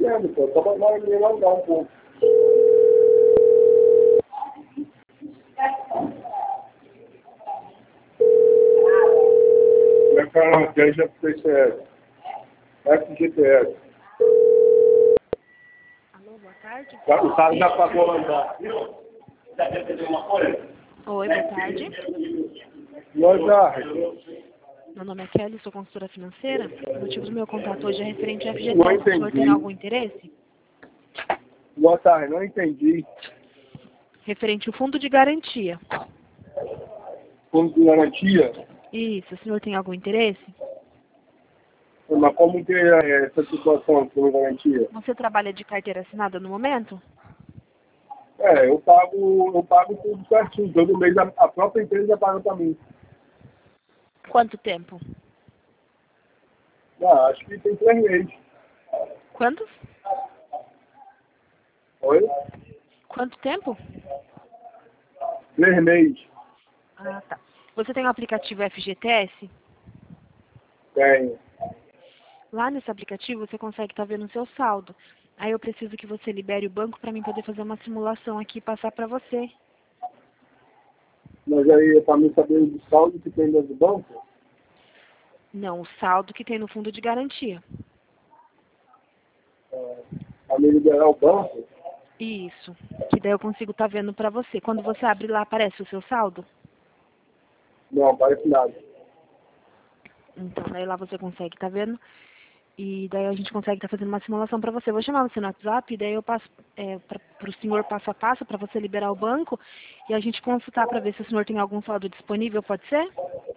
entendo, pô. Só para me alongar um pouco. Minha cara, que já PCS. FGTS. Alô, boa tarde. O cara já pagou lá embaixo. Oi, boa tarde. Boa tarde. Meu nome é Kelly, sou consultora financeira. O motivo do meu contato hoje é referente ao Não FGTS. O senhor entendi. tem algum interesse? Boa tarde, não entendi. Referente ao fundo de garantia. Fundo de garantia? Isso, o senhor tem algum interesse? Mas como que é essa situação de fundo de garantia? Você trabalha de carteira assinada no momento? É, eu pago tudo certinho. Todo mês a própria empresa paga para mim. Quanto tempo? Ah, acho que tem 3 meses. Quantos? Oi? Quanto tempo? 3 meses. Ah, tá. Você tem o aplicativo FGTS? Tenho. Lá nesse aplicativo você consegue estar vendo o seu saldo. Aí eu preciso que você libere o banco para mim poder fazer uma simulação aqui e passar para você. Mas aí é para mim saber o saldo que tem dentro do banco? Não, o saldo que tem no fundo de garantia. Para me liberar o banco? Isso. Que daí eu consigo estar vendo para você. Quando você abre lá, aparece o seu saldo? Não, parece nada. Então, daí lá você consegue estar vendo. E daí a gente consegue estar fazendo uma simulação para você. Eu vou chamar você no WhatsApp e daí eu passo para o senhor passo a passo para você liberar o banco e a gente consultar para ver se o senhor tem algum saldo disponível, pode ser?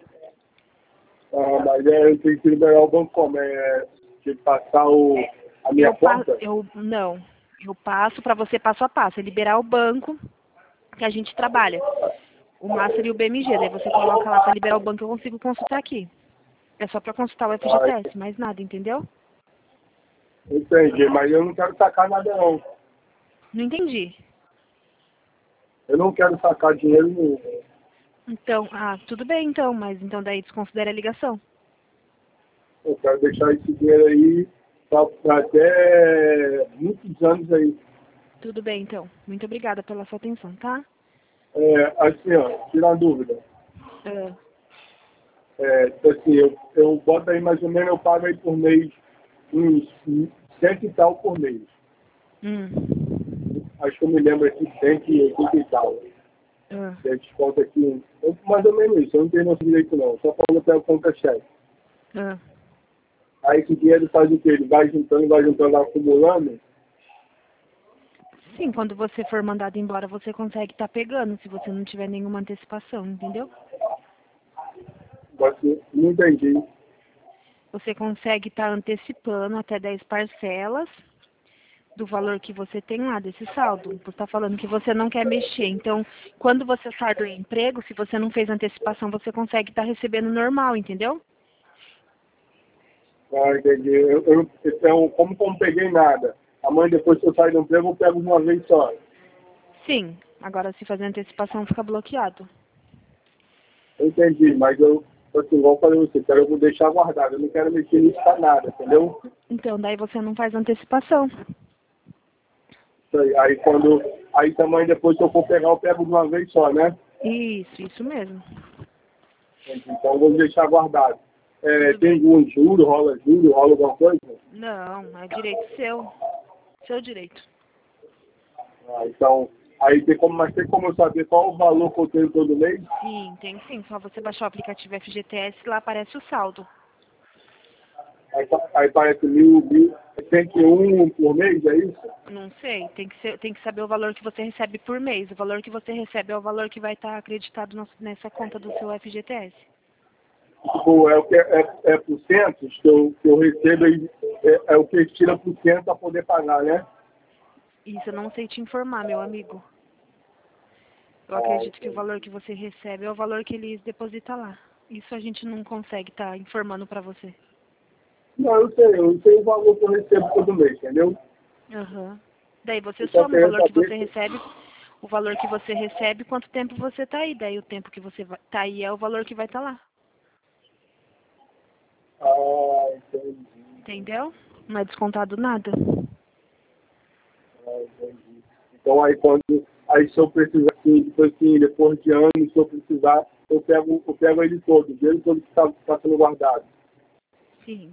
Ah, mas eu tenho que liberar o banco como? Tem que passar a minha conta? Não. Eu passo para você passo a passo. É liberar o banco que a gente trabalha. O Master e o BMG. Daí você coloca lá para liberar o banco, eu consigo consultar aqui. É só para consultar o FGTS, mais nada, entendeu? Entendi, mas eu não quero sacar nada não. Não entendi. Eu não quero sacar dinheiro nenhum. Então, tudo bem então, mas então daí desconsidera a ligação. Eu quero deixar esse dinheiro aí pra até muitos anos aí. Tudo bem então. Muito obrigada pela sua atenção, tá? Assim, ó, tira uma dúvida. Ah, Tipo assim, eu boto aí mais ou menos, eu pago aí por mês uns 100 e tal por mês. hum, Acho que eu me lembro aqui, 180 e tal. ah. Tem desconto aqui, mais ou menos isso, eu não tenho noção direito não, só quando eu pego conta-cheque. Ah. Aí esse dinheiro faz o quê? Ele vai juntando, acumulando. Sim, quando você for mandado embora, você consegue estar pegando, se você não tiver nenhuma antecipação, entendeu? Mas não entendi. Você consegue estar antecipando até 10 parcelas do valor que você tem lá, desse saldo. Você está falando que você não quer mexer. Então, quando você sai do emprego, se você não fez antecipação, você consegue estar recebendo normal, entendeu? Ah, entendi. Então, como não peguei nada, amanhã depois que eu sair do emprego, eu pego de uma vez só. Sim. Agora, se fazer antecipação, fica bloqueado. Eu entendi, mas assim, igual eu falei você, eu vou deixar guardado, eu não quero mexer nisso pra nada, entendeu? Então, daí você não faz antecipação. Isso aí, aí também depois que eu for pegar, eu pego de uma vez só, né? Isso mesmo. Então eu vou deixar guardado. Tudo Tem bem. algum juro, rola alguma coisa? Não, é direito seu. Seu direito. Então, aí mas tem como eu saber qual o valor que eu tenho todo mês? Sim, tem sim. Só você baixar o aplicativo FGTS, lá aparece o saldo. Aí parece 1.101 por mês, é isso? Não sei, tem que saber o valor que você recebe por mês. O valor que você recebe é o valor que vai estar acreditado nessa conta do seu FGTS. Tipo, é o que é por cento que eu recebo aí, é o que tira por cento para poder pagar, né? Isso eu não sei te informar, meu amigo. Eu acredito que o valor que você recebe é o valor que eles depositam lá. Isso a gente não consegue estar informando pra você. Não, eu sei o valor que eu recebo todo mês, entendeu? Aham. Daí você Eu só soma o quero valor que você saber. recebe, o valor que você recebe, quanto tempo você tá aí. Daí o tempo que você tá aí é o valor que vai estar lá. Ah, entendi. Entendeu? Não é descontado nada. Então aí se eu precisar, assim, depois de anos, se eu precisar, eu pego ele todo, o dinheiro todo que está sendo guardado. Sim.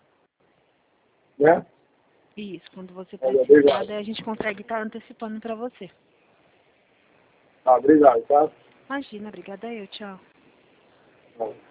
Né? Isso, quando você Olha, precisar, obrigado. daí a gente consegue estar antecipando para você. Tá, obrigado, tá? Imagina, obrigada eu, tchau. Tá.